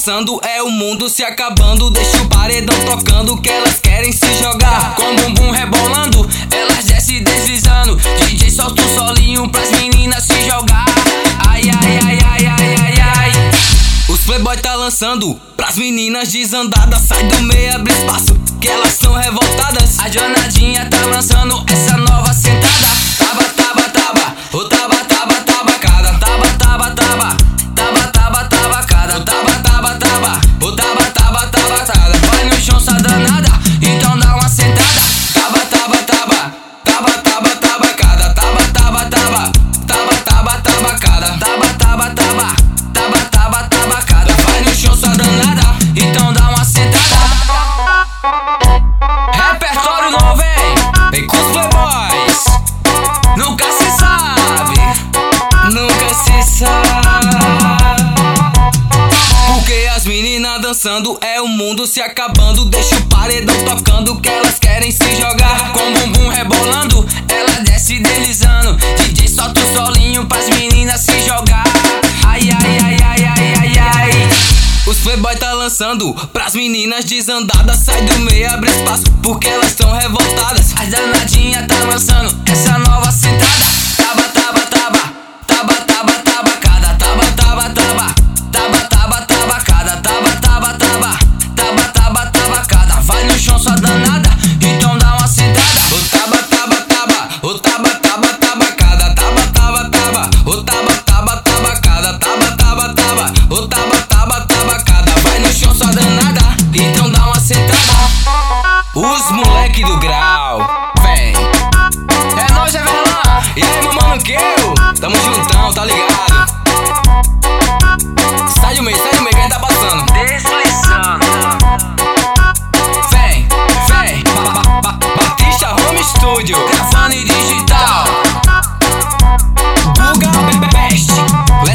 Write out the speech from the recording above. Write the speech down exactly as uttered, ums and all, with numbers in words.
lançando, é o mundo se acabando. Deixa o paredão tocando que elas querem se jogar. Com o bumbum rebolando, elas descem deslizando. D J solta o solinho pras meninas se jogar. Ai, ai, ai, ai, ai, ai, ai. Os playboy tá lançando pras meninas desandadas. Sai do meio, abre espaço, que elas são revoltadas. A jornadinha tá lançando essa nova sentada. Taba, taba, taba, o taba, taba, tabacada. Taba, taba, taba, taba, taba, tabacada. Taba, taba, taba, o taba, taba, tabacada. Vai no chão, só danada, então dá uma sentada. Taba, taba, taba, taba, taba, tabacada. Taba, taba, taba, taba, taba, tabacada. Taba, taba, taba, taba, taba, tabacada. Vai no chão, só danada, então dá uma sentada. Repertório novo, hein? Vem com os playboys. Nunca se sabe, nunca se sabe. Porque as meninas dançando, é o mundo se acabando. Deixa o paredão tocando que elas querem se jogar. Com o bumbum rebolando, ela desce deslizando. D J solta o solinho pras meninas se jogar. Ai, ai, ai, ai, ai, ai, ai. Os playboy tá lançando pras meninas desandadas. Sai do meio, abre espaço, porque elas tão revoltadas. As danadinhas tá lançando essa nova sentada. Taba, taba, taba, taba, taba, tabacada. Taba, taba, taba, taba, taba, tabacada. Taba, taba, taba, taba, taba, tabacada. Vai no chão, só danada, então dá uma sentada. O taba, taba, taba, o taba, taba, tabacada. Taba, taba, taba, o taba, taba, tabacada. Taba, taba, taba, o taba, taba, tabacada. Vai no chão, só danada, então dá uma sentada. Os moleque do grau, vem. É nóis, é Verlan. E aí, meu mano, que eu? Tamo juntão, tá ligado? Sai do meio, sai do meio, quem tá passando? Deslizando. Vem, vem. Ba, ba, ba, Batista Home Studio, gravando em digital. Guga Best.